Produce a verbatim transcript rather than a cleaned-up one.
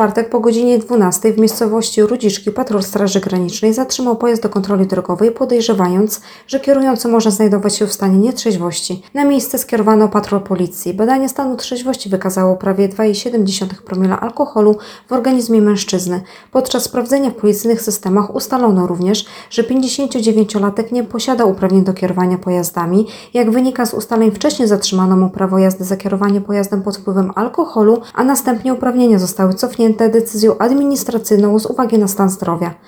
czwartek po godzinie dwunastej w miejscowości Rudziszki patrol Straży Granicznej zatrzymał pojazd do kontroli drogowej, podejrzewając, że kierujący może znajdować się w stanie nietrzeźwości. Na miejsce skierowano patrol policji. Badanie stanu trzeźwości wykazało prawie dwa przecinek siedem promila alkoholu w organizmie mężczyzny. Podczas sprawdzenia w policyjnych systemach ustalono również, że pięćdziesięciodziewięciolatek nie posiada uprawnień do kierowania pojazdami. Jak wynika z ustaleń, wcześniej zatrzymano mu prawo jazdy za kierowanie pojazdem pod wpływem alkoholu, a następnie uprawnienia zostały cofnięte decyzją administracyjną z uwagi na stan zdrowia.